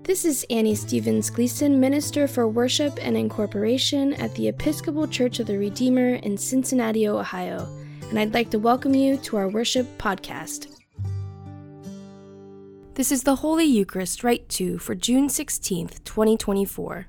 This is Annie Stevens Gleason, Minister for Worship and Incorporation at the Episcopal Church of the Redeemer in Cincinnati, Ohio, and I'd like to welcome you to our worship podcast. This is the Holy Eucharist Rite 2 for June 16th, 2024.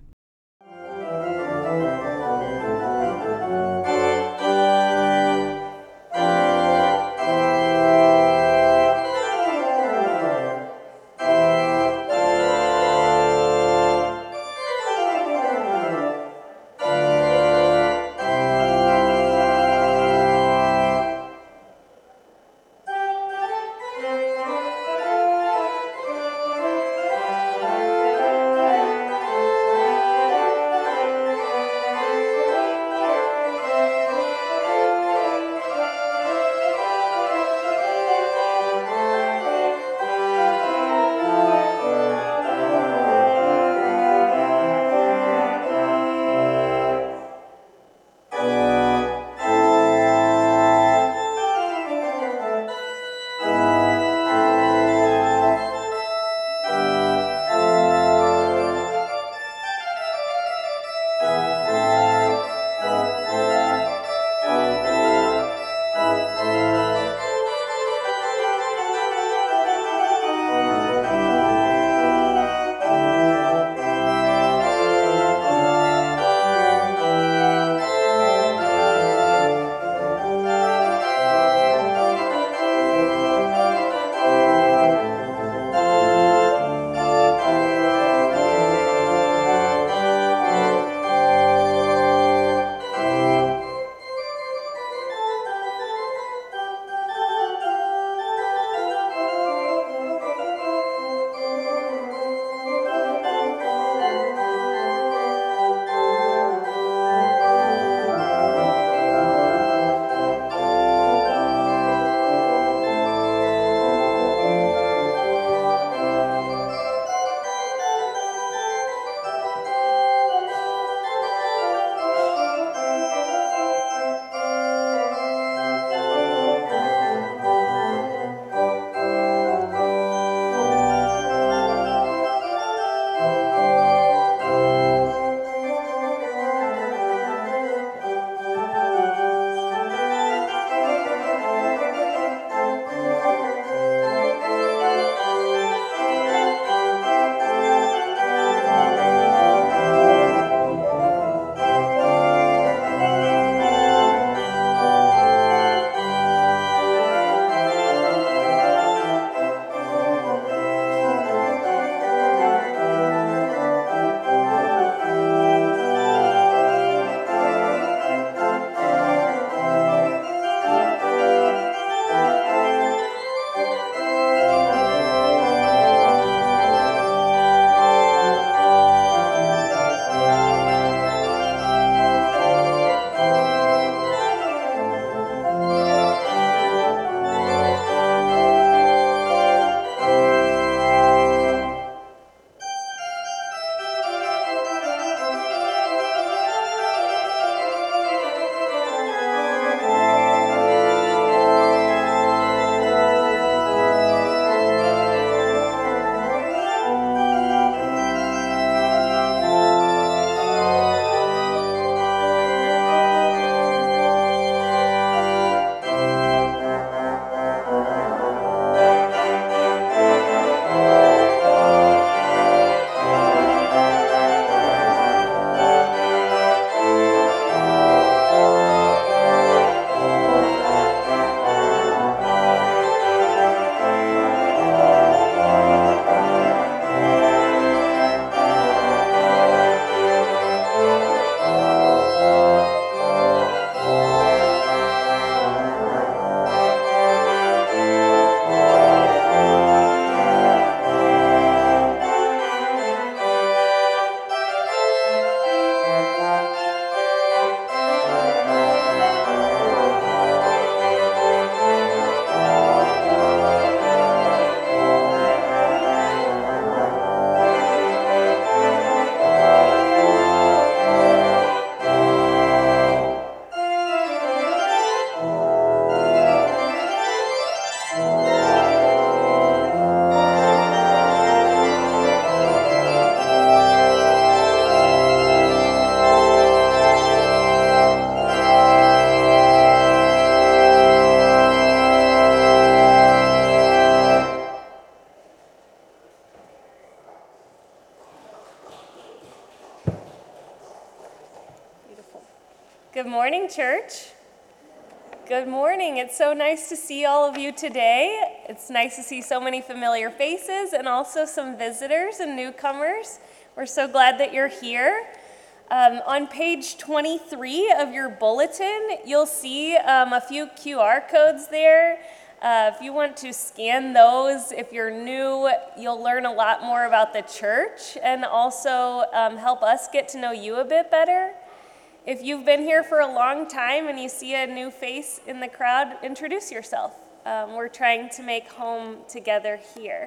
Good morning, church. Good morning. It's so nice to see all of you today. It's nice to see so many familiar faces and also some visitors and newcomers. We're so glad that you're here. On page 23 of your bulletin, you'll see a few QR codes there. If you want to scan those, if you're new, you'll learn a lot more about the church and also help us get to know you a bit better. If you've been here for a long time and you see a new face in the crowd, introduce yourself. We're trying to make home together here.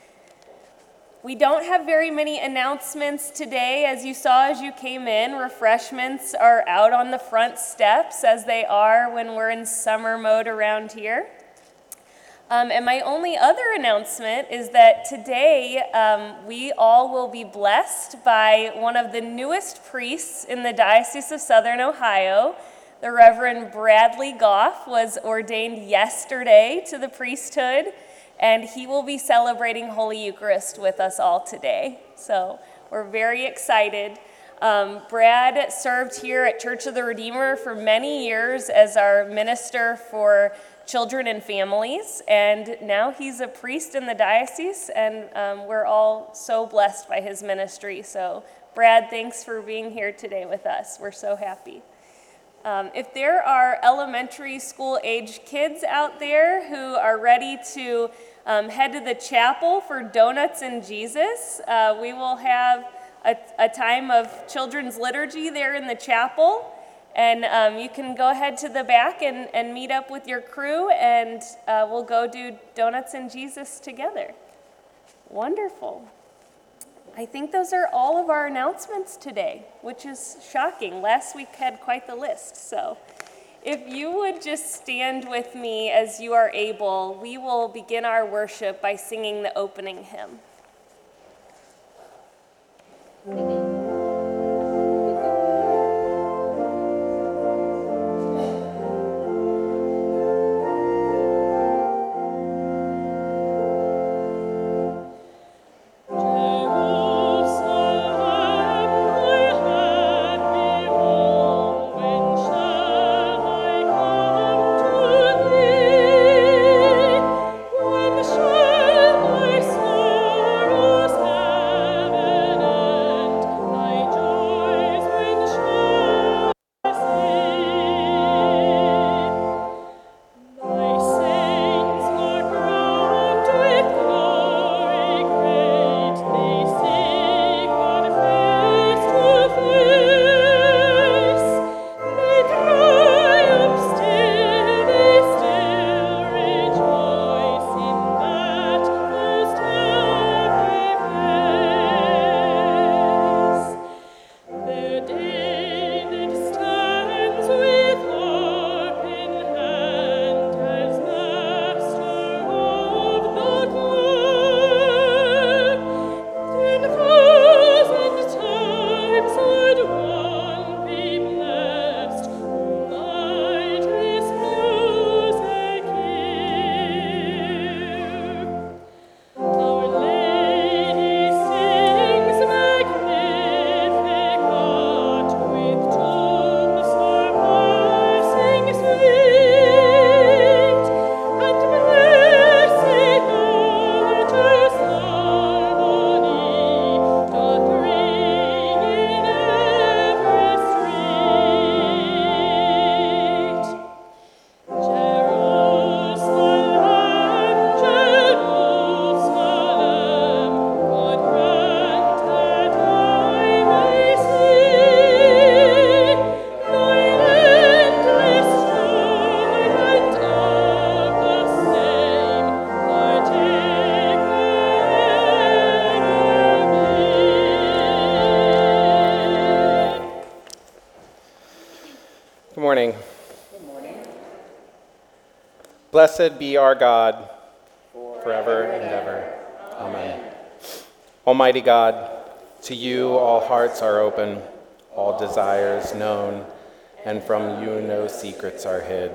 We don't have very many announcements today. As you saw as you came in, refreshments are out on the front steps as they are when we're in summer mode around here. And my only other announcement is that today we all will be blessed by one of the newest priests in the Diocese of Southern Ohio. The Reverend Bradley Goff was ordained yesterday to the priesthood, and he will be celebrating Holy Eucharist with us all today. So we're very excited. Brad served here at Church of the Redeemer for many years as our minister for children and families, and now he's a priest in the diocese, and we're all so blessed by his ministry. So Brad, thanks for being here today with us. We're so happy. If there are elementary school age kids out there who are ready to head to the chapel for Donuts and Jesus, we will have a time of children's liturgy there in the chapel. And you can go ahead to the back and meet up with your crew, and we'll go do Donuts and Jesus together. Wonderful. I think those are all of our announcements today, which is shocking. Last week had quite the list. So if you would just stand with me as you are able, we will begin our worship by singing the opening hymn. Blessed be our God, forever and ever. Amen. Almighty God, to you all hearts are open, all desires known, and from you no secrets are hid.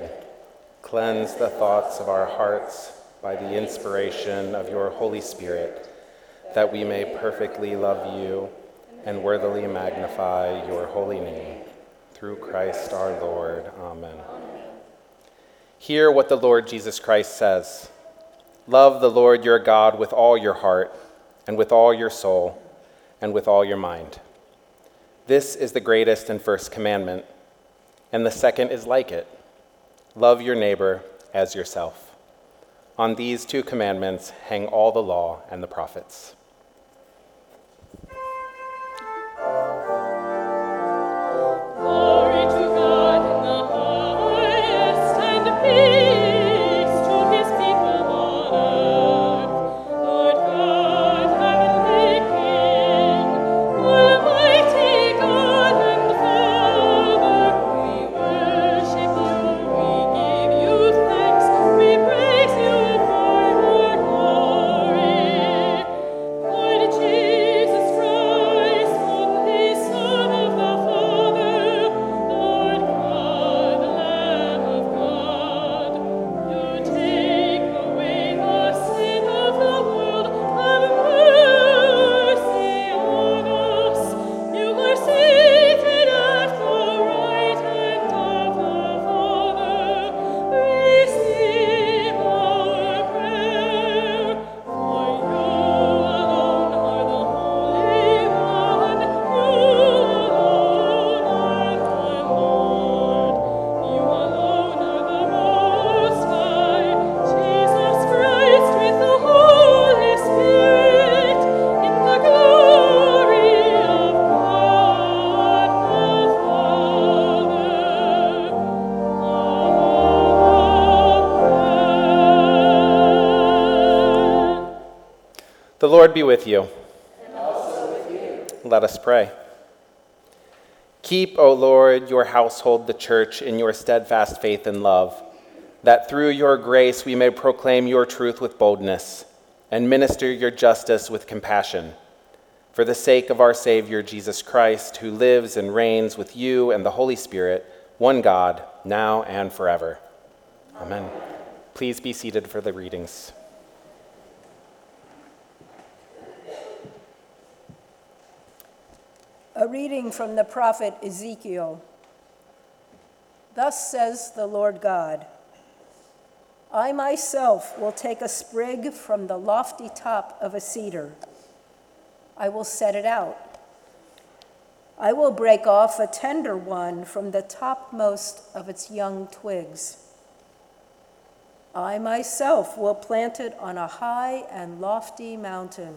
Cleanse the thoughts of our hearts by the inspiration of your Holy Spirit, that we may perfectly love you and worthily magnify your holy name. Through through Christ our Lord. Amen. Hear what the Lord Jesus Christ says. Love the Lord your God with all your heart, and with all your soul, and with all your mind. This is the greatest and first commandment, and the second is like it. Love your neighbor as yourself. On these two commandments hang all the law and the prophets. Glory to God in the highest, and peace to his people on earth. Lord God, heavenly King, almighty God and Father, we worship you, we give you thanks, we praise you for your glory. Lord Jesus Christ, only Son of the Father, Lord God, Lamb of God, you take away the sin of the world, have mercy on us. You are seated at the right hand of the Father. Receive our prayer, for you alone are the Holy One, you alone are the Lord, you alone are the Most High, Jesus Christ with the Holy Spirit, in the glory of God the Father. Amen. The Lord be with you. And also with you. Let us pray. Keep, O Lord, your household, the church, in your steadfast faith and love, that through your grace we may proclaim your truth with boldness and minister your justice with compassion. For the sake of our Savior, Jesus Christ, who lives and reigns with you and the Holy Spirit, one God, now and forever. Amen. Please be seated for the readings. A reading from the prophet Ezekiel. Thus says the Lord God, I myself will take a sprig from the lofty top of a cedar. I will set it out. I will break off a tender one from the topmost of its young twigs. I myself will plant it on a high and lofty mountain.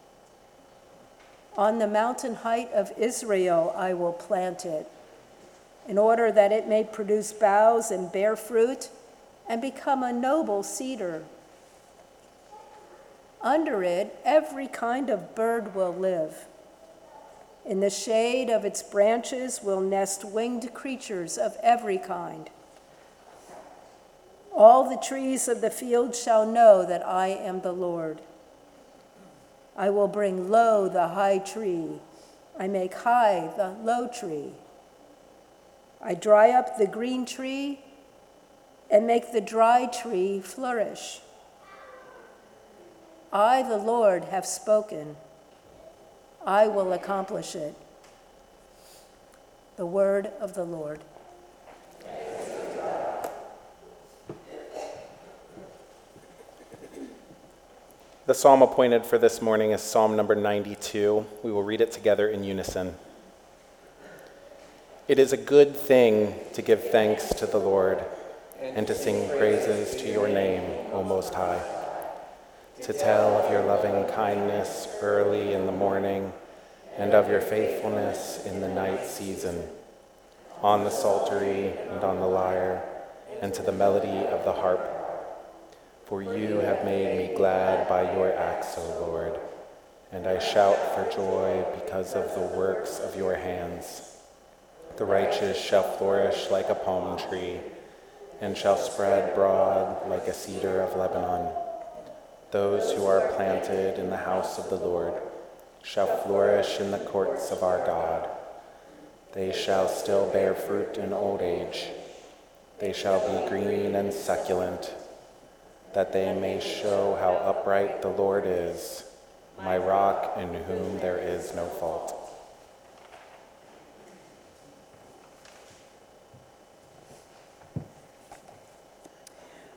On the mountain height of Israel I will plant it, in order that it may produce boughs and bear fruit and become a noble cedar. Under it every kind of bird will live. In the shade of its branches will nest winged creatures of every kind. All the trees of the field shall know that I am the Lord. I will bring low the high tree. I make high the low tree. I dry up the green tree and make the dry tree flourish. I, the Lord, have spoken. I will accomplish it. The word of the Lord. The psalm appointed for this morning is Psalm number 92. We will read it together in unison. It is a good thing to give thanks to the Lord and to sing praises to your name, O Most High, to tell of your loving kindness early in the morning and of your faithfulness in the night season, on the psaltery and on the lyre and to the melody of the harp. For you have made me glad by your acts, O Lord, and I shout for joy because of the works of your hands. The righteous shall flourish like a palm tree, and shall spread broad like a cedar of Lebanon. Those who are planted in the house of the Lord shall flourish in the courts of our God. They shall still bear fruit in old age. They shall be green and succulent, that they may show how upright the Lord is, my rock in whom there is no fault.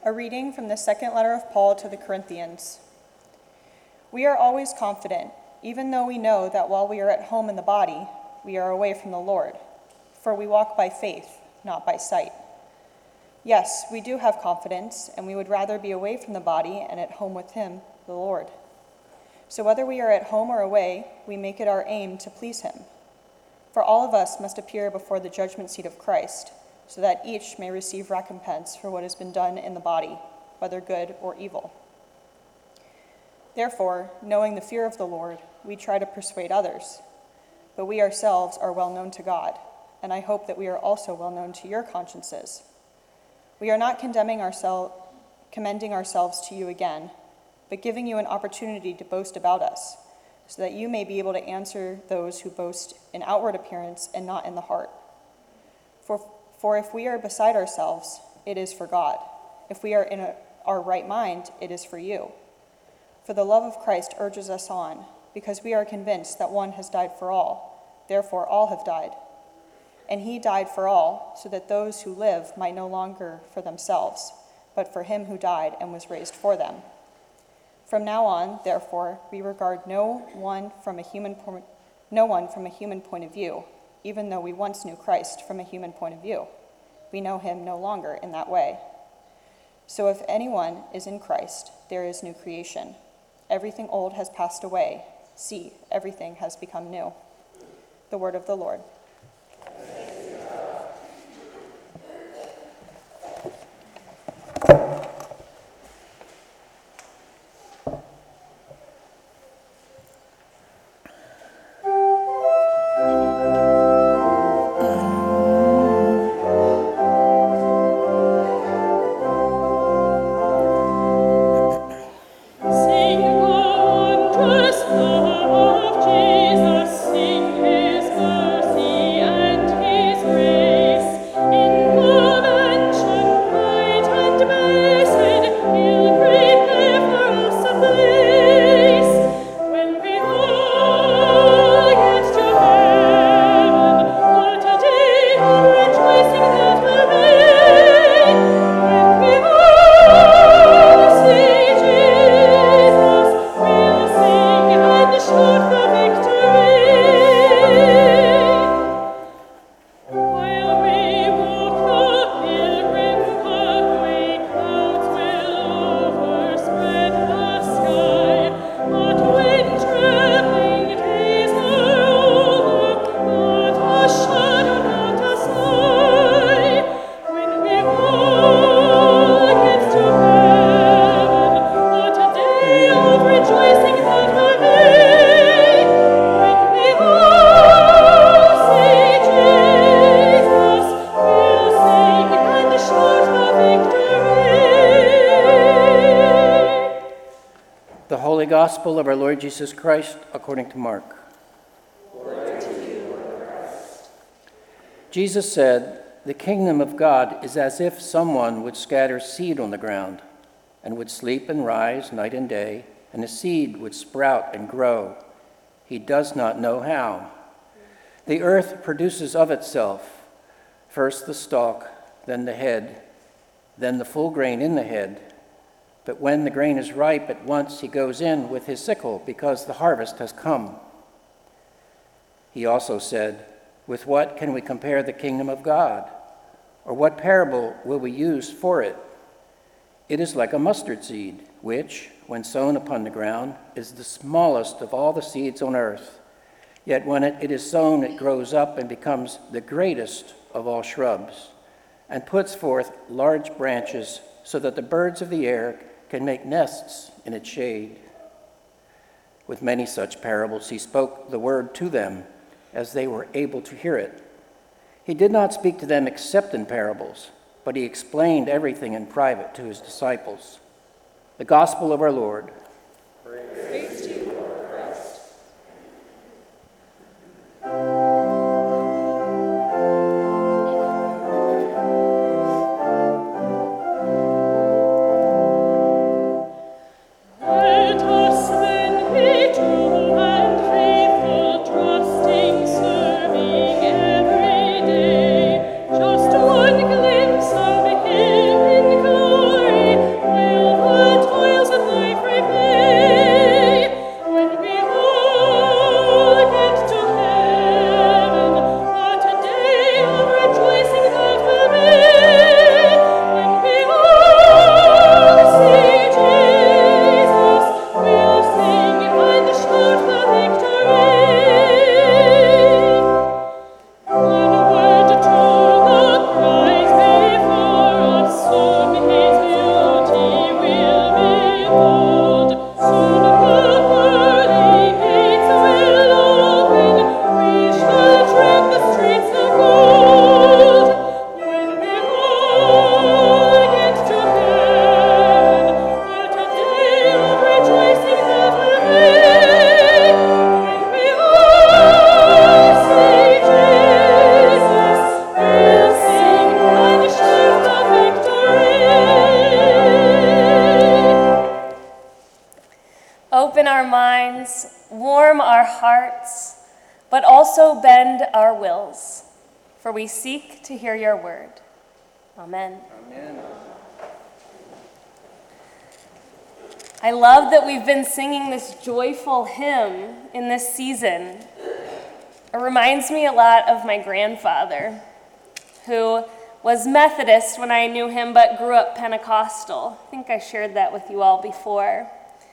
A reading from the second letter of Paul to the Corinthians. We are always confident, even though we know that while we are at home in the body, we are away from the Lord, for we walk by faith, not by sight. Yes, we do have confidence, and we would rather be away from the body and at home with him, the Lord. So whether we are at home or away, we make it our aim to please him. For all of us must appear before the judgment seat of Christ, so that each may receive recompense for what has been done in the body, whether good or evil. Therefore, knowing the fear of the Lord, we try to persuade others, but we ourselves are well known to God, and I hope that we are also well known to your consciences. We are not commending ourselves to you again, but giving you an opportunity to boast about us, so that you may be able to answer those who boast in outward appearance and not in the heart. For if we are beside ourselves, it is for God. If we are in our right mind, it is for you. For the love of Christ urges us on, because we are convinced that one has died for all, therefore all have died. And he died for all, so that those who live might no longer for themselves, but for him who died and was raised for them. From now on, therefore, we regard no one from a human point of view, even though we once knew Christ from a human point of view. We know him no longer in that way. So if anyone is in Christ, there is new creation. Everything old has passed away. See, everything has become new. The word of the Lord. Sing the wondrous love of Jesus, sing his mercy and his grace. In the mansion bright and blessed, he'll prepare for us a place. When we all get to heaven, what a day of rejoicing that will be. When we all see Jesus, we'll sing and shout the victory. While we walk the pilgrim pathway, clouds will overspread the sky. But when traveling days are over, not a shadow, not a sigh. When we all get to heaven, what a day of rejoicing that will be. When we all see Jesus, we'll sing and shout the victory. The Holy Gospel of our Lord Jesus Christ according to Mark. Jesus said, "The kingdom of God is as if someone would scatter seed on the ground, and would sleep and rise night and day, and the seed would sprout and grow. He does not know how. The earth produces of itself first the stalk, then the head, then the full grain in the head. But when the grain is ripe, at once he goes in with his sickle, because the harvest has come." He also said, "With what can we compare the kingdom of God? Or what parable will we use for it? It is like a mustard seed, which, when sown upon the ground, is the smallest of all the seeds on earth. Yet when it is sown, it grows up and becomes the greatest of all shrubs, and puts forth large branches, so that the birds of the air can make nests in its shade." With many such parables he spoke the word to them, as they were able to hear it. He did not speak to them except in parables, but he explained everything in private to his disciples. The Gospel of our Lord. Praise to you, Lord Christ. Let us then be true and faithful, trusting, serving every day. Just one glimpse of Him in glory, our minds, warm our hearts, but also bend our wills, for we seek to hear your word. Amen. Amen. I love that we've been singing this joyful hymn in this season. It reminds me a lot of my grandfather, who was Methodist when I knew him, but grew up Pentecostal. I think I shared that with you all before.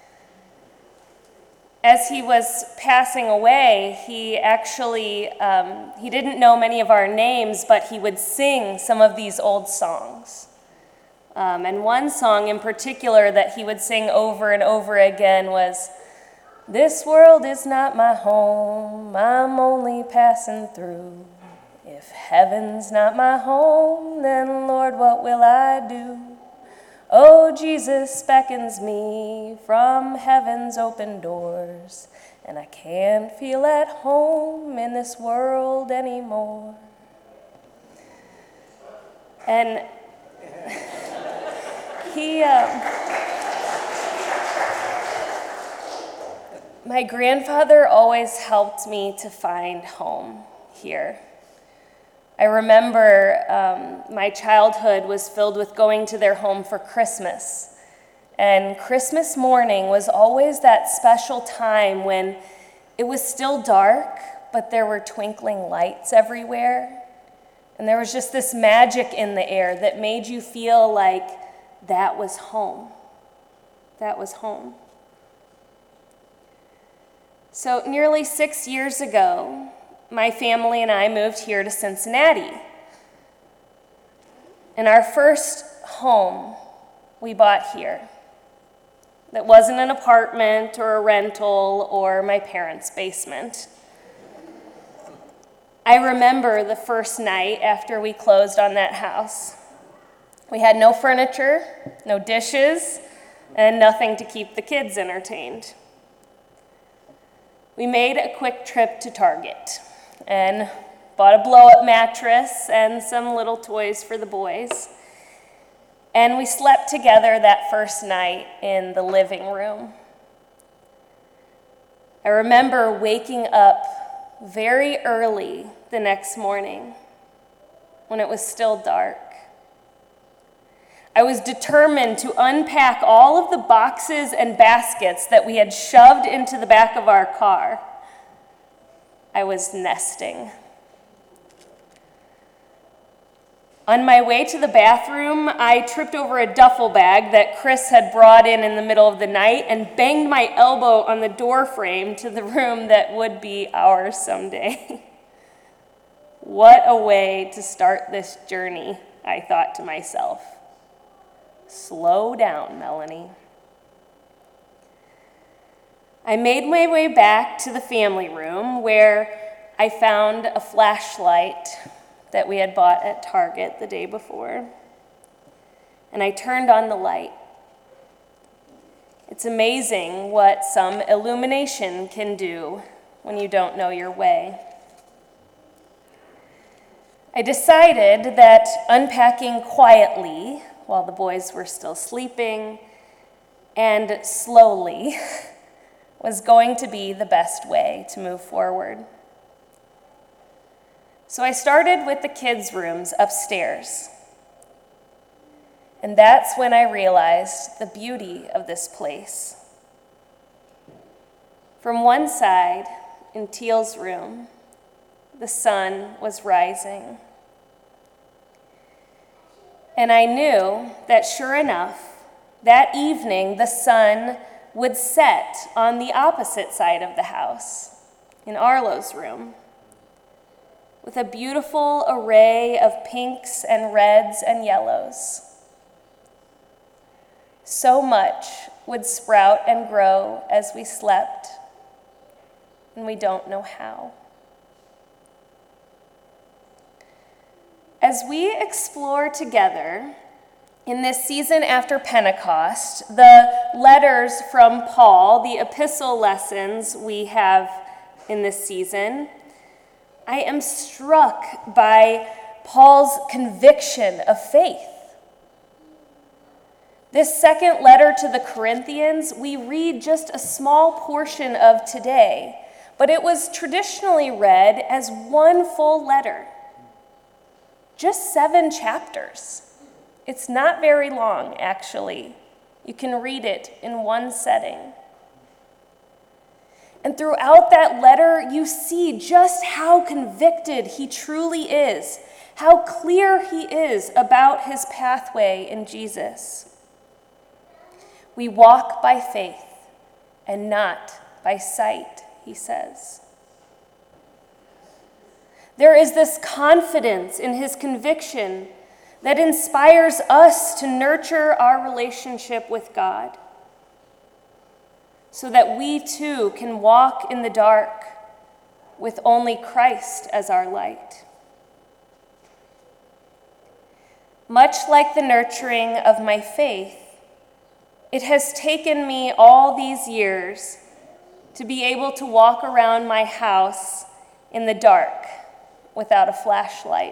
As he was passing away, he actually, he didn't know many of our names, but he would sing some of these old songs. And one song in particular that he would sing over and over again was, "This world is not my home, I'm only passing through. If heaven's not my home, then Lord, what will I do? Oh, Jesus beckons me from heaven's open doors, and I can't feel at home in this world anymore." And my grandfather always helped me to find home here. I remember my childhood was filled with going to their home for Christmas. And Christmas morning was always that special time when it was still dark, but there were twinkling lights everywhere. And there was just this magic in the air that made you feel like that was home. That was home. So nearly 6 years ago, my family and I moved here to Cincinnati. And our first home we bought here. That wasn't an apartment or a rental or my parents' basement. I remember the first night after we closed on that house. We had no furniture, no dishes, and nothing to keep the kids entertained. We made a quick trip to Target and bought a blow-up mattress and some little toys for the boys. And we slept together that first night in the living room. I remember waking up very early the next morning when it was still dark. I was determined to unpack all of the boxes and baskets that we had shoved into the back of our car. I was nesting. On my way to the bathroom, I tripped over a duffel bag that Chris had brought in the middle of the night and banged my elbow on the door frame to the room that would be ours someday. What a way to start this journey, I thought to myself. Slow down, Melanie. I made my way back to the family room where I found a flashlight that we had bought at Target the day before. And I turned on the light. It's amazing what some illumination can do when you don't know your way. I decided that unpacking quietly while the boys were still sleeping and slowly was going to be the best way to move forward. So I started with the kids' rooms upstairs. And that's when I realized the beauty of this place. From one side, in Teal's room, the sun was rising. And I knew that sure enough, that evening the sun would set on the opposite side of the house, in Arlo's room, with a beautiful array of pinks and reds and yellows. So much would sprout and grow as we slept, and we don't know how. As we explore together in this season after Pentecost, the letters from Paul, the epistle lessons we have in this season, I am struck by Paul's conviction of faith. This second letter to the Corinthians, we read just a small portion of today, but it was traditionally read as one full letter. Just 7 chapters. It's not very long, actually. You can read it in one setting. And throughout that letter, you see just how convicted he truly is, how clear he is about his pathway in Jesus. We walk by faith and not by sight, he says. There is this confidence in his conviction that inspires us to nurture our relationship with God so that we too can walk in the dark with only Christ as our light. Much like the nurturing of my faith, it has taken me all these years to be able to walk around my house in the dark without a flashlight.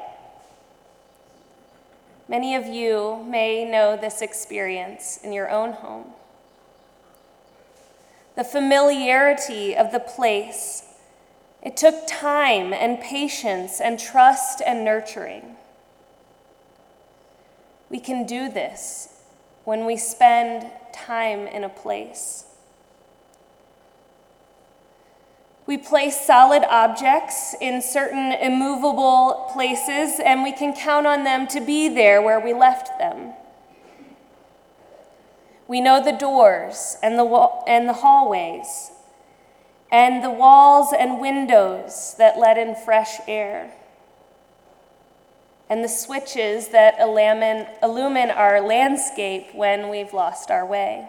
Many of you may know this experience in your own home. The familiarity of the place, it took time and patience and trust and nurturing. We can do this when we spend time in a place. We place solid objects in certain immovable places, and we can count on them to be there where we left them. We know the doors and the hallways, and the walls and windows that let in fresh air, and the switches that illumine our landscape when we've lost our way.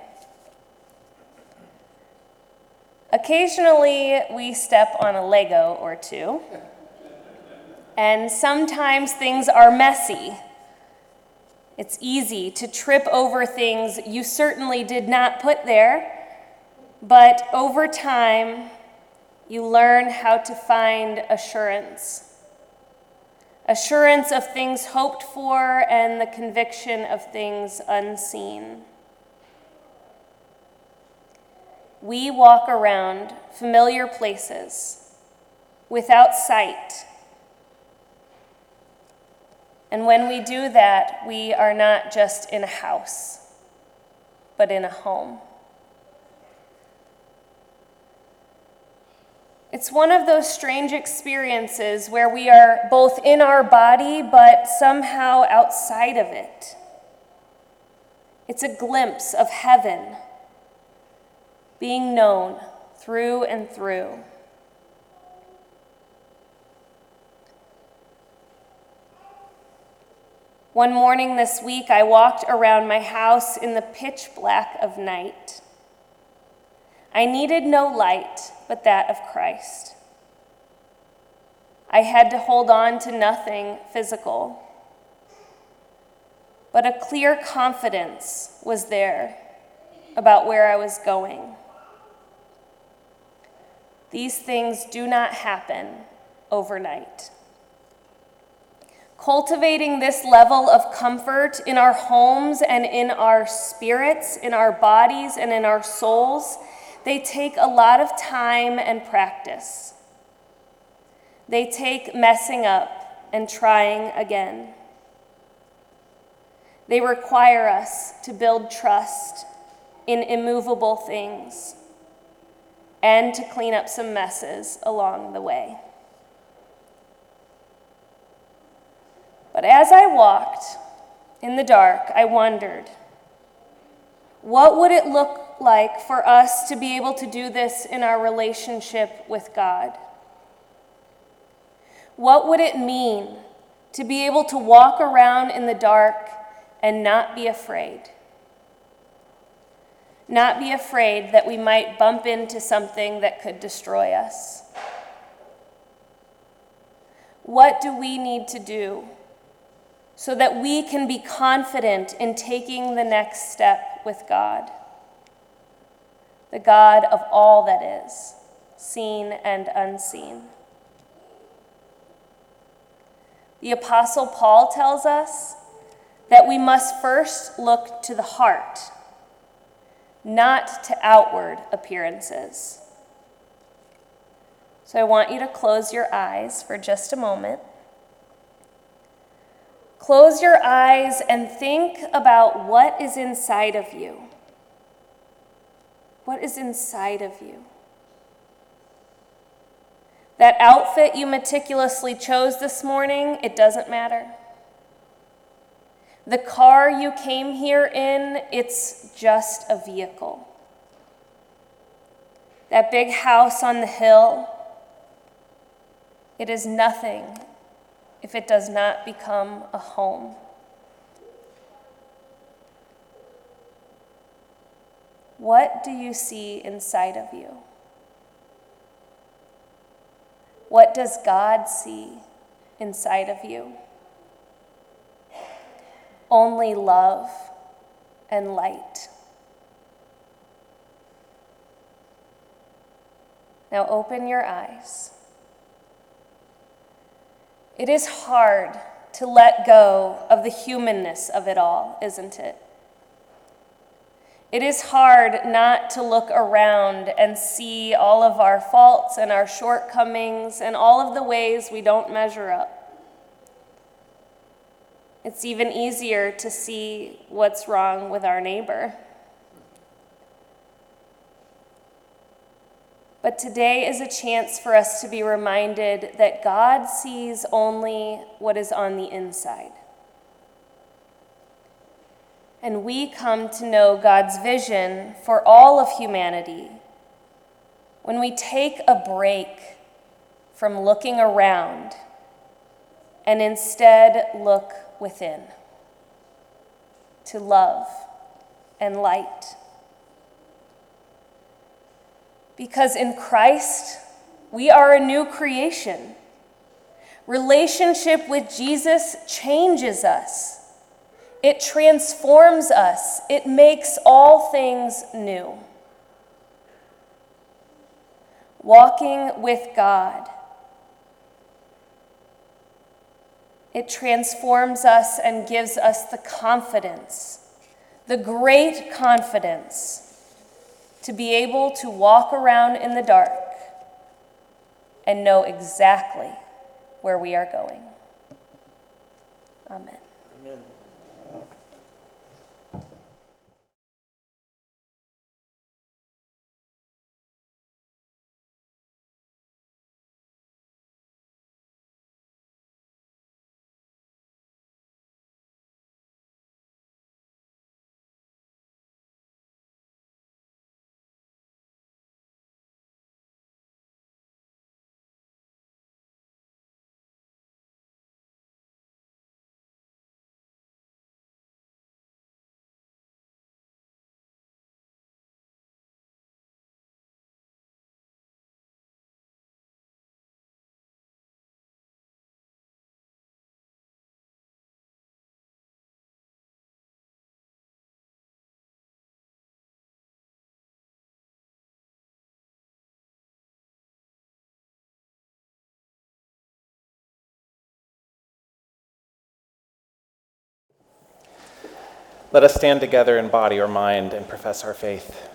Occasionally, we step on a Lego or two, and sometimes things are messy. It's easy to trip over things you certainly did not put there, but over time, you learn how to find assurance. Assurance of things hoped for and the conviction of things unseen. We walk around familiar places without sight. And when we do that, we are not just in a house, but in a home. It's one of those strange experiences where we are both in our body, but somehow outside of it. It's a glimpse of heaven being known through and through. One morning this week, I walked around my house in the pitch black of night. I needed no light but that of Christ. I had to hold on to nothing physical, but a clear confidence was there about where I was going. These things do not happen overnight. Cultivating this level of comfort in our homes and in our spirits, in our bodies and in our souls, they take a lot of time and practice. They take messing up and trying again. They require us to build trust in immovable things and to clean up some messes along the way. But as I walked in the dark, I wondered, what would it look like for us to be able to do this in our relationship with God? What would it mean to be able to walk around in the dark and not be afraid? Not be afraid that we might bump into something that could destroy us. What do we need to do so that we can be confident in taking the next step with God? The God of all that is, seen and unseen. The Apostle Paul tells us that we must first look to the heart, not to outward appearances. So I want you to close your eyes for just a moment. Close your eyes and think about what is inside of you. What is inside of you? That outfit you meticulously chose this morning, it doesn't matter. The car you came here in, it's just a vehicle. That big house on the hill, it is nothing if it does not become a home. What do you see inside of you? What does God see inside of you? Only love and light. Now open your eyes. It is hard to let go of the humanness of it all, isn't it? It is hard not to look around and see all of our faults and our shortcomings and all of the ways we don't measure up. It's even easier to see what's wrong with our neighbor. But today is a chance for us to be reminded that God sees only what is on the inside. And we come to know God's vision for all of humanity when we take a break from looking around and instead look within to love and light. Because in Christ, we are a new creation. Relationship with Jesus changes us. It transforms us. It makes all things new. Walking with God, it transforms us and gives us the confidence, the great confidence, to be able to walk around in the dark and know exactly where we are going. Amen. Amen. Let us stand together in body or mind and profess our faith.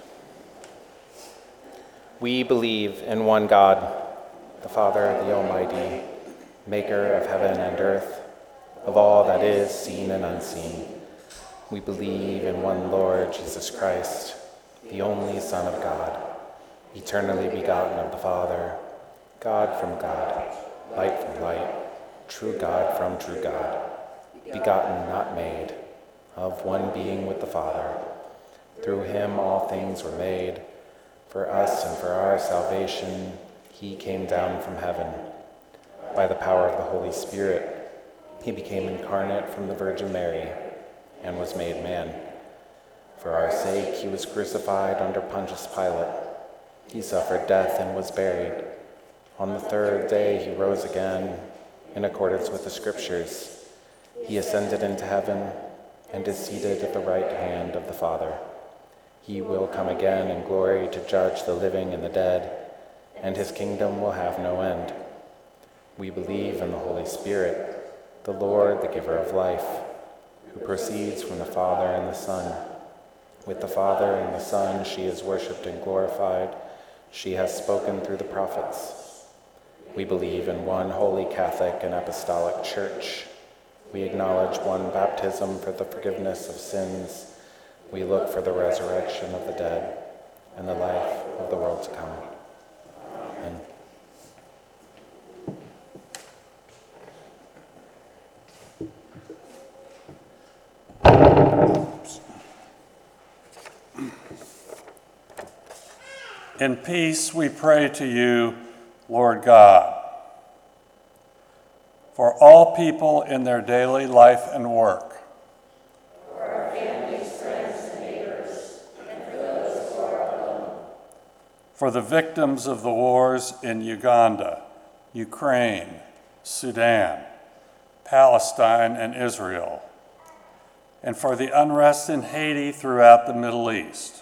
We believe in one God, the Father, the Almighty, maker of heaven and earth, of all that is seen and unseen. We believe in one Lord Jesus Christ, the only Son of God, eternally begotten of the Father, God from God, light from light, true God from true God, begotten, not made, of one being with the Father. Through him all things were made. For us and for our salvation, he came down from heaven. By the power of the Holy Spirit, he became incarnate from the Virgin Mary and was made man. For our sake, he was crucified under Pontius Pilate. He suffered death and was buried. On the third day, he rose again in accordance with the Scriptures. He ascended into heaven and is seated at the right hand of the Father. He will come again in glory to judge the living and the dead, and his kingdom will have no end. We believe in the Holy Spirit, the Lord, the giver of life, who proceeds from the Father and the Son. With the Father and the Son she is worshipped and glorified. She has spoken through the prophets. We believe in one holy Catholic and Apostolic Church. We acknowledge one baptism for the forgiveness of sins. We look for the resurrection of the dead and the life of the world to come. Amen. In peace we pray to you, Lord God, for all people in their daily life and work, For our families, friends, and neighbors, and for those who are alone. for the victims of the wars in Uganda, Ukraine, Sudan, Palestine, and Israel, and for the unrest in Haiti throughout the Middle East.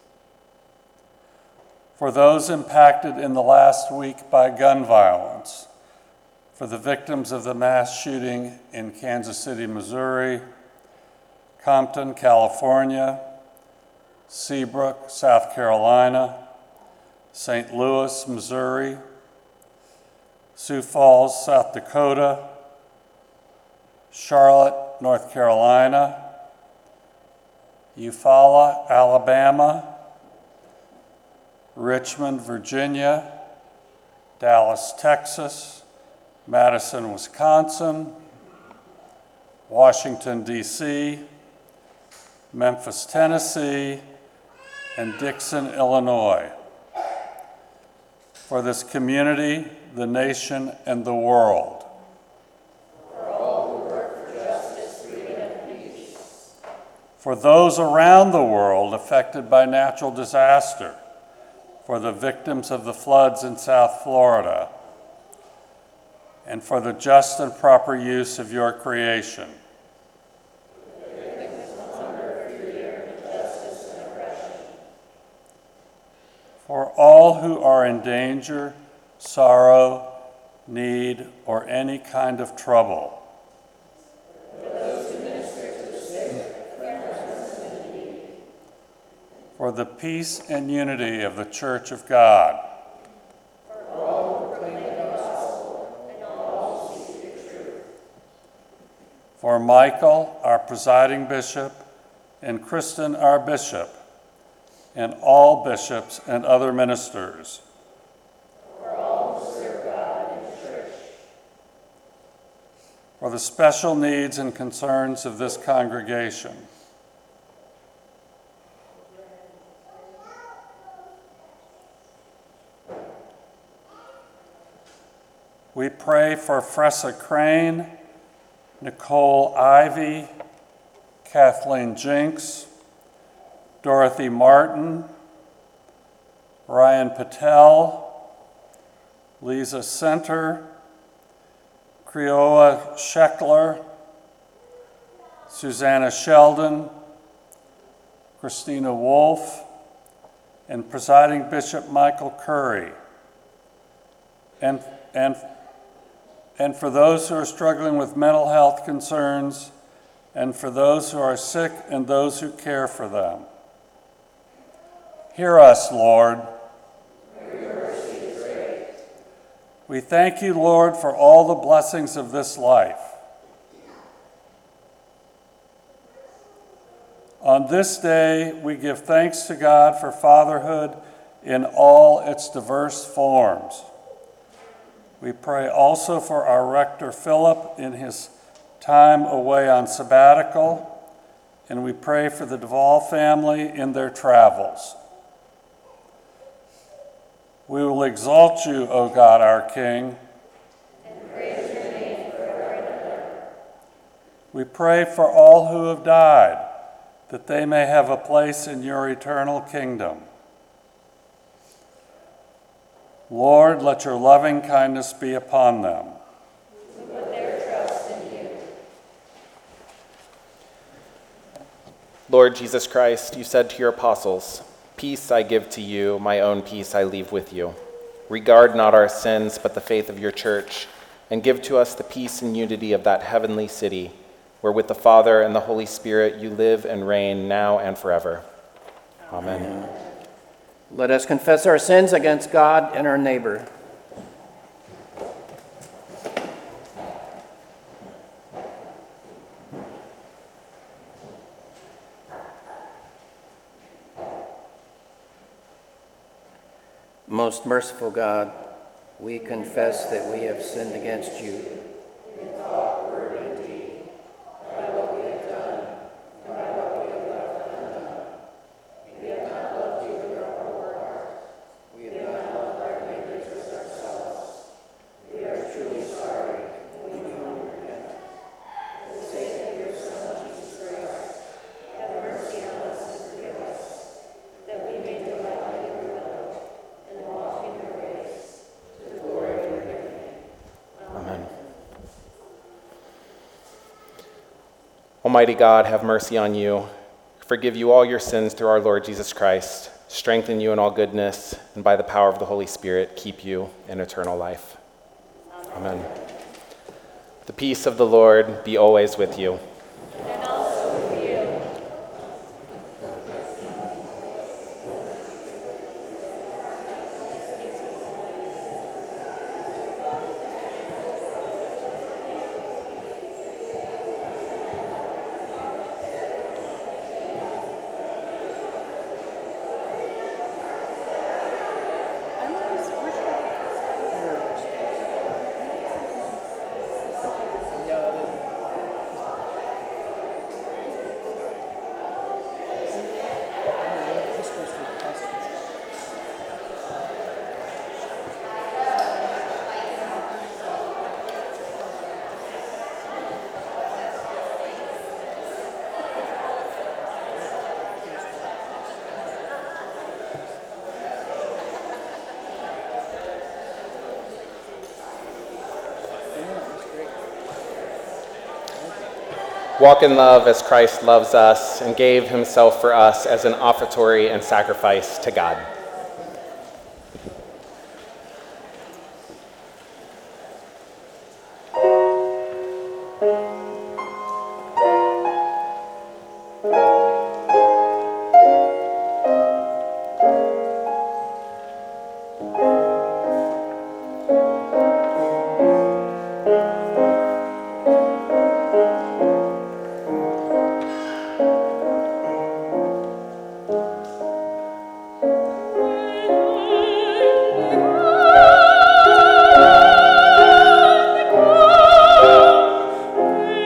For those impacted in the last week by gun violence, for the victims of the mass shooting in Kansas City, Missouri, Compton, California, Seabrook, South Carolina, St. Louis, Missouri, Sioux Falls, South Dakota, Charlotte, North Carolina, Eufaula, Alabama, Richmond, Virginia, Dallas, Texas, Madison, Wisconsin, Washington, D.C., Memphis, Tennessee, and Dixon, Illinois. For this community, the nation, and the world. For all who work for justice, freedom, and peace. For those around the world affected by natural disaster. For the victims of the floods in South Florida, and for the just and proper use of your creation. For all who are in danger, sorrow, need, or any kind of trouble. For the peace and unity of the Church of God. For all who proclaim the gospel and all who seek the truth. For Michael, our presiding bishop, and Kristen, our bishop, and all bishops and other ministers. For all who serve God in the church. For the special needs and concerns of this congregation. We pray for Fressa Crane, Nicole Ivy, Kathleen Jinks, Dorothy Martin, Ryan Patel, Lisa Center, Creoa Scheckler, Susanna Sheldon, Christina Wolf, and Presiding Bishop Michael Curry, and for those who are struggling with mental health concerns, and for those who are sick and those who care for them. Hear us, Lord. Your mercy is great. We thank you, Lord, for all the blessings of this life. On this day, we give thanks to God for fatherhood in all its diverse forms. We pray also for our rector, Philip, in his time away on sabbatical, and we pray for the Duvall family in their travels. We will exalt you, O God, our King. And praise your name forever and ever. We pray for all who have died, that they may have a place in your eternal kingdom. Lord, let your loving kindness be upon them. Who put their trust in you. Lord Jesus Christ, you said to your apostles, "Peace I give to you, my own peace I leave with you. Regard not our sins, but the faith of your church, and give to us the peace and unity of that heavenly city, where with the Father and the Holy Spirit you live and reign now and forever. Amen. Let us confess our sins against God and our neighbor. Most merciful God, we confess that we have sinned against you. Almighty God, have mercy on you, forgive you all your sins through our Lord Jesus Christ, strengthen you in all goodness, and by the power of the Holy Spirit, keep you in eternal life. Amen. The peace of the Lord be always with you. And also with you. Walk in love as Christ loves us and gave himself for us as an offertory and sacrifice to God. Amen.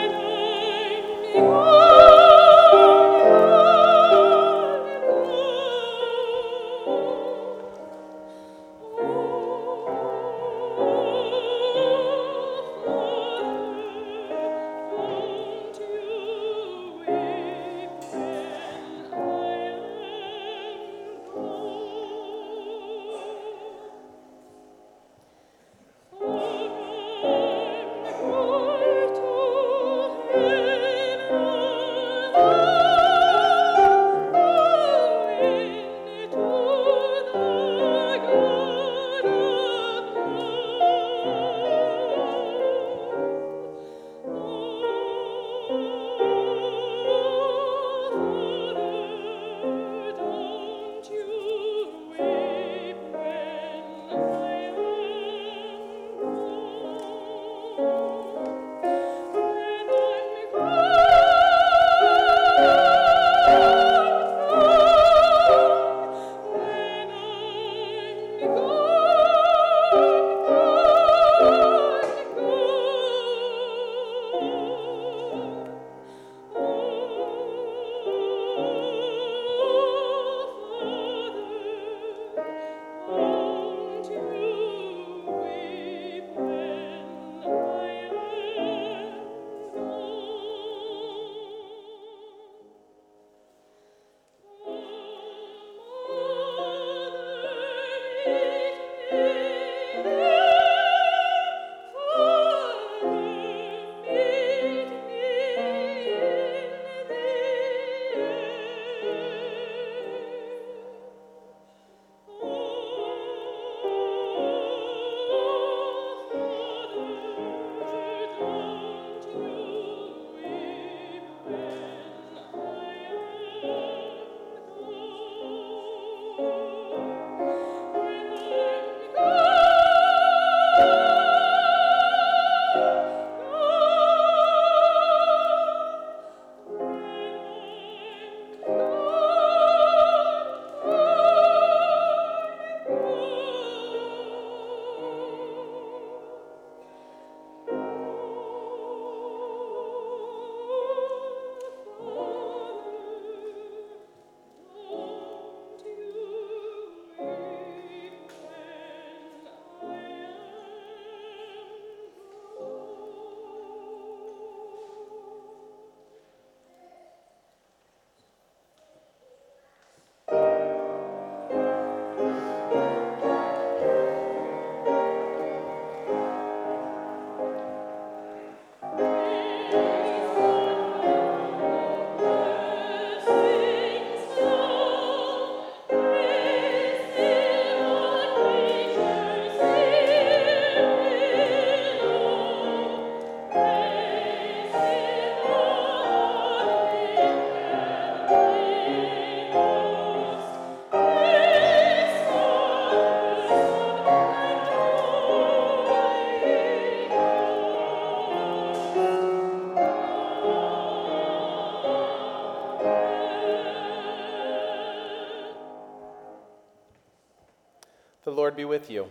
with you.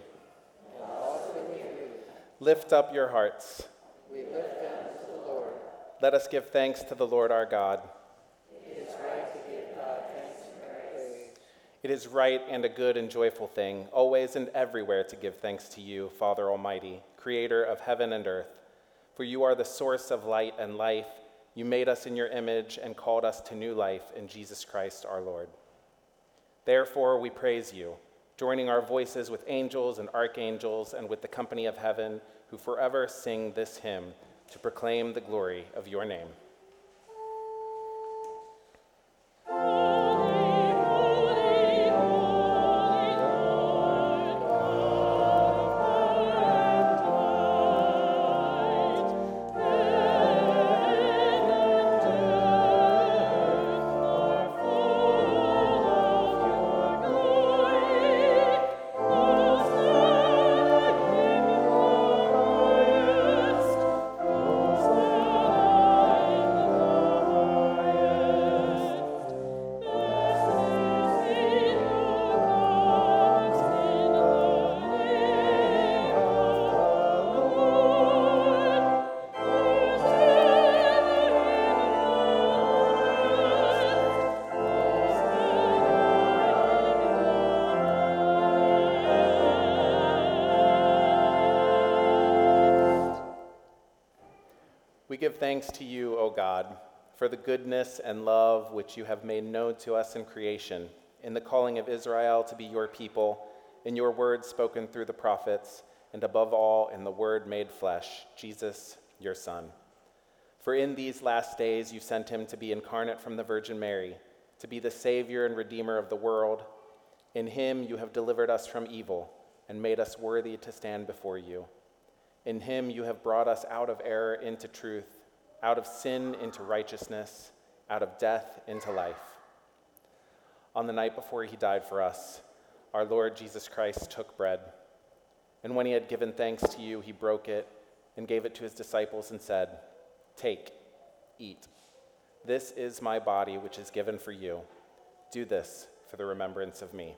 Lift up your hearts. We lift them to the Lord. Let us give thanks to the Lord our God. It is right to give God thanks and praise. It is right and a good and joyful thing, always and everywhere to give thanks to you, Father Almighty, creator of heaven and earth. For you are the source of light and life. You made us in your image and called us to new life in Jesus Christ our Lord. Therefore we praise you, joining our voices with angels and archangels and with the company of heaven, who forever sing this hymn to proclaim the glory of your name. We give thanks to you, O God, for the goodness and love which you have made known to us in creation, in the calling of Israel to be your people, in your word spoken through the prophets, and above all in the word made flesh, Jesus, your Son. For in these last days you sent him to be incarnate from the Virgin Mary, to be the Savior and Redeemer of the world. In him you have delivered us from evil and made us worthy to stand before you. In him you have brought us out of error into truth, out of sin into righteousness, out of death into life. On the night before he died for us, our Lord Jesus Christ took bread, and when he had given thanks to you, he broke it and gave it to his disciples and said, "Take, eat. This is my body which is given for you. Do this for the remembrance of me."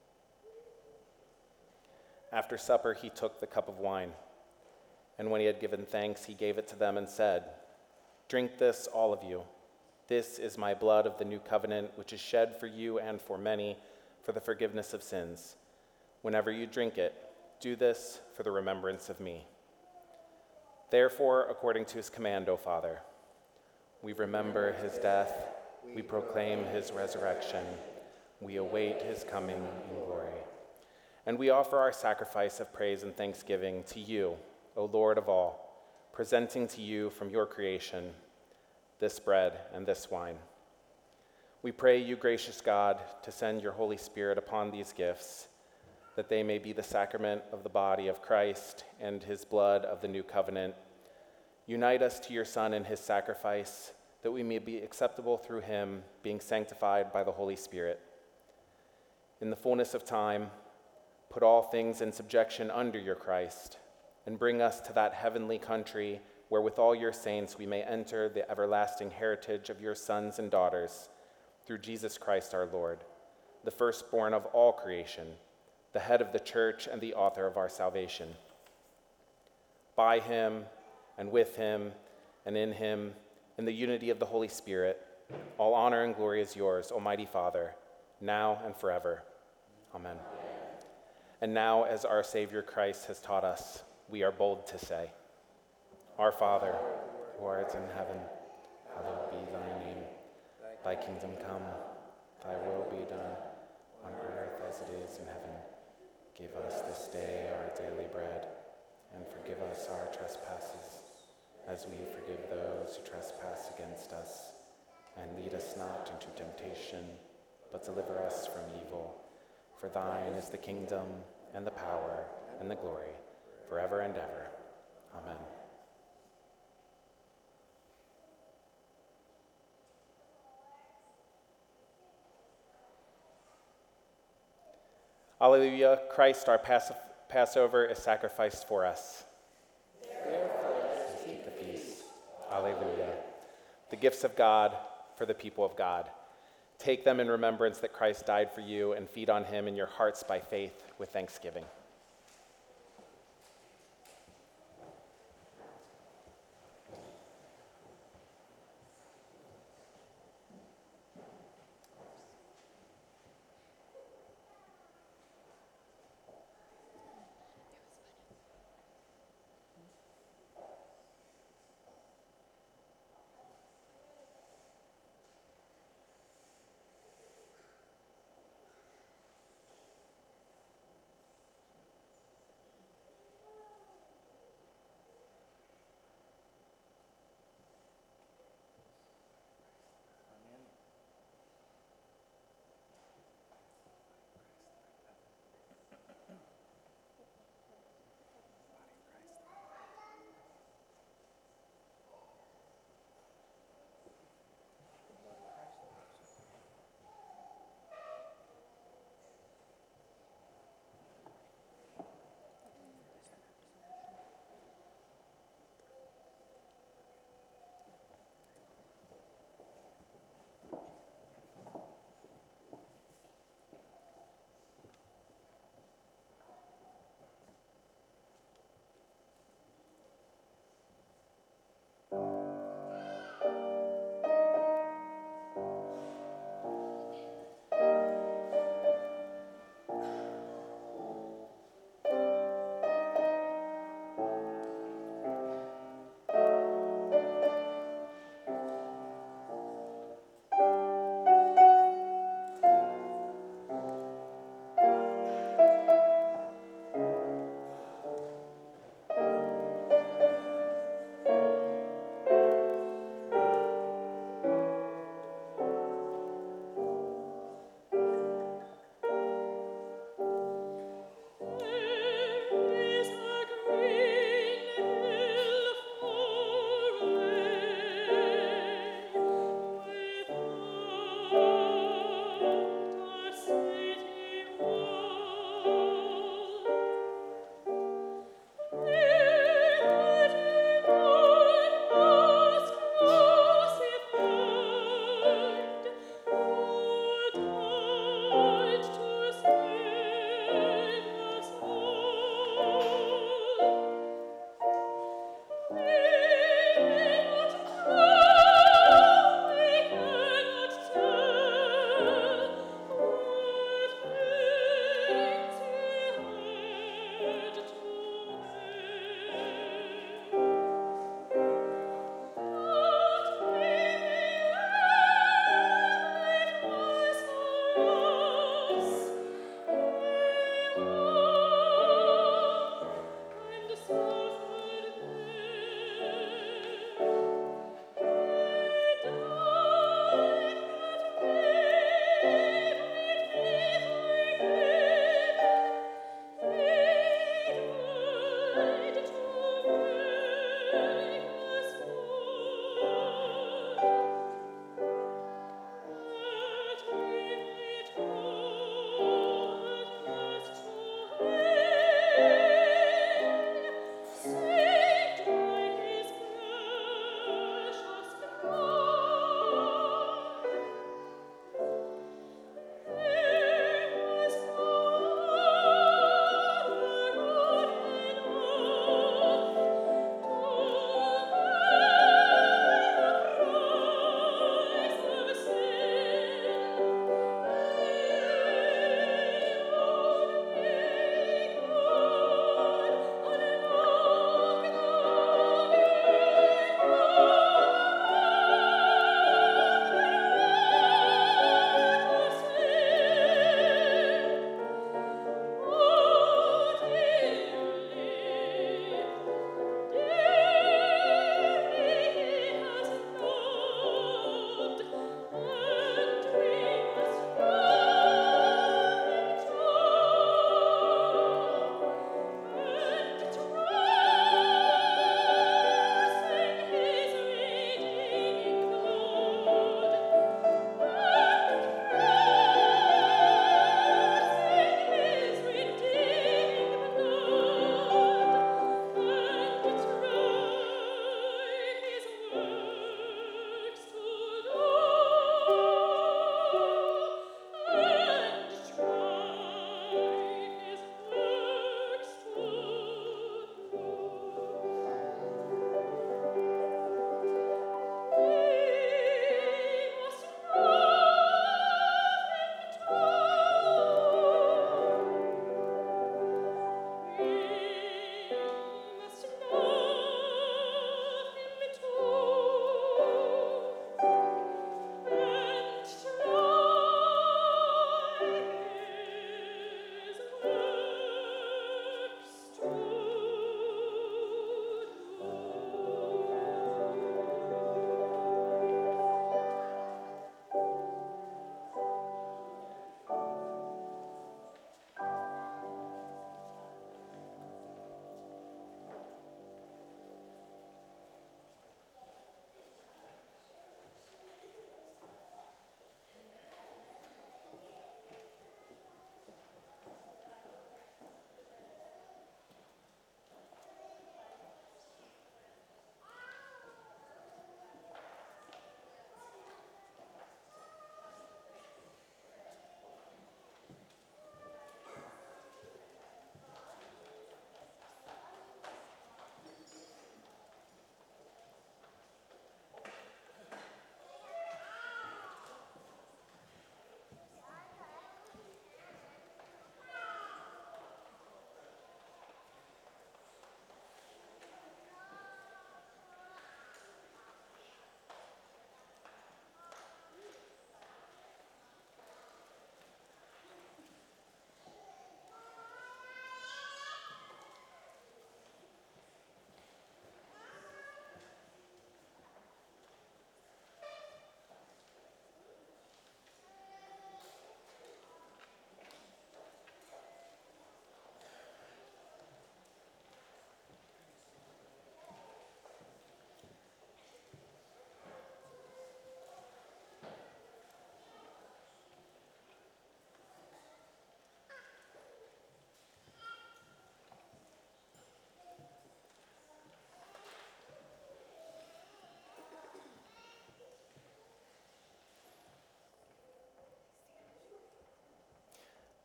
After supper, he took the cup of wine. And when he had given thanks, he gave it to them and said, "Drink this, all of you. This is my blood of the new covenant, which is shed for you and for many for the forgiveness of sins. Whenever you drink it, do this for the remembrance of me." Therefore, according to his command, O Father, we remember his death, we proclaim his resurrection, we await his coming in glory. And we offer our sacrifice of praise and thanksgiving to you, O Lord of all, presenting to you from your creation this bread and this wine. We pray you, gracious God, to send your Holy Spirit upon these gifts, that they may be the sacrament of the body of Christ and his blood of the new covenant. Unite us to your Son and his sacrifice, that we may be acceptable through him, being sanctified by the Holy Spirit. In the fullness of time, put all things in subjection under your Christ, and bring us to that heavenly country where with all your saints we may enter the everlasting heritage of your sons and daughters, through Jesus Christ our Lord, the firstborn of all creation, the head of the church and the author of our salvation. By him, and with him, and in him, in the unity of the Holy Spirit, all honor and glory is yours, Almighty Father, now and forever. Amen. And now, as our Savior Christ has taught us, we are bold to say, "Our Father, who art in heaven, hallowed be thy name. Thy kingdom come, thy will be done, on earth as it is in heaven. Give us this day our daily bread, and forgive us our trespasses, as we forgive those who trespass against us. And lead us not into temptation, but deliver us from evil. For thine is the kingdom, and the power, and the glory, forever and ever. Amen." Alleluia, Christ our Passover is sacrificed for us. Therefore, let's Keep the peace. Alleluia. The gifts of God for the people of God. Take them in remembrance that Christ died for you, and feed on him in your hearts by faith with thanksgiving.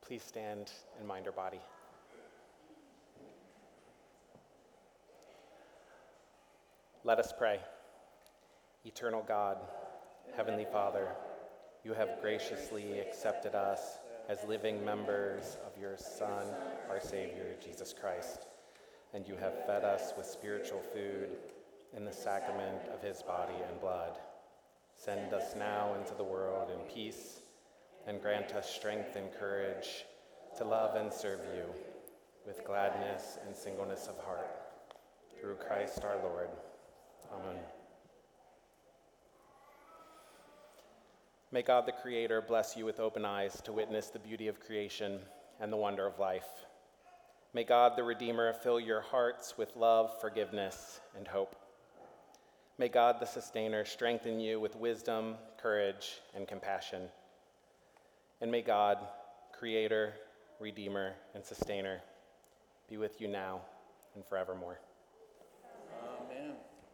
please stand and mind your body. Let us pray. Eternal God, Heavenly Father, you have graciously accepted us as living members of your Son, our Savior, Jesus Christ, and you have fed us with spiritual food in the sacrament of his body and blood. Send us now into the world in peace, and grant us strength and courage to love and serve you with gladness and singleness of heart. Through Christ our Lord. Amen. May God the Creator bless you with open eyes to witness the beauty of creation and the wonder of life. May God the Redeemer fill your hearts with love, forgiveness, and hope. May God the Sustainer strengthen you with wisdom, courage, and compassion. And may God, Creator, Redeemer, and Sustainer, be with you now and forevermore. Amen.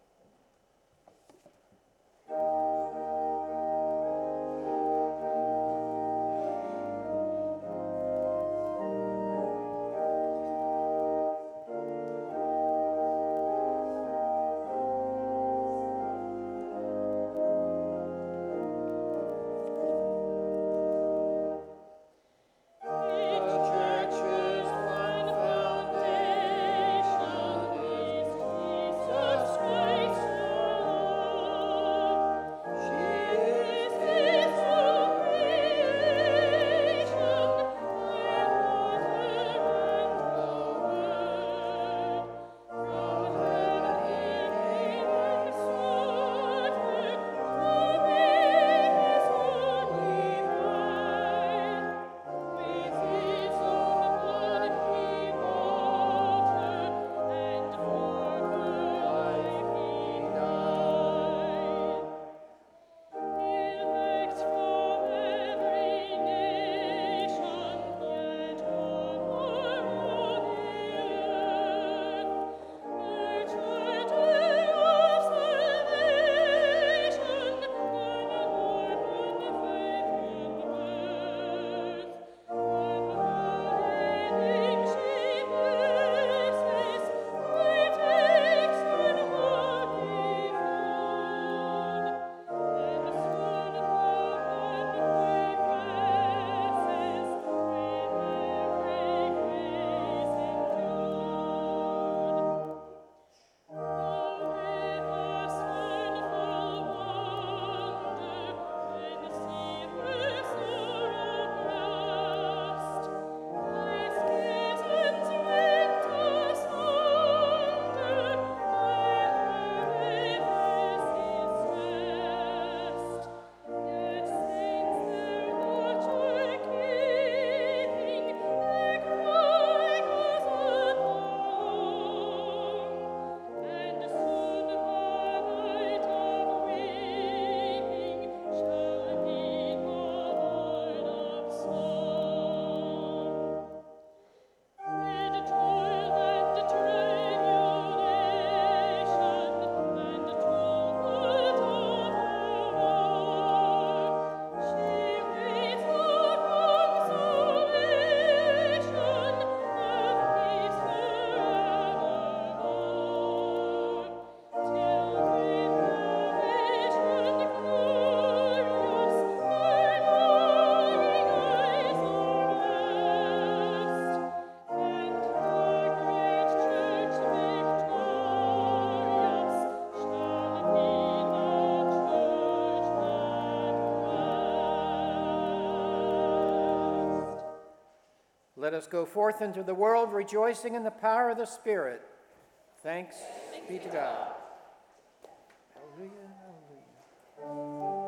Let us go forth into the world rejoicing in the power of the Spirit. Thanks be to God. Hallelujah, hallelujah.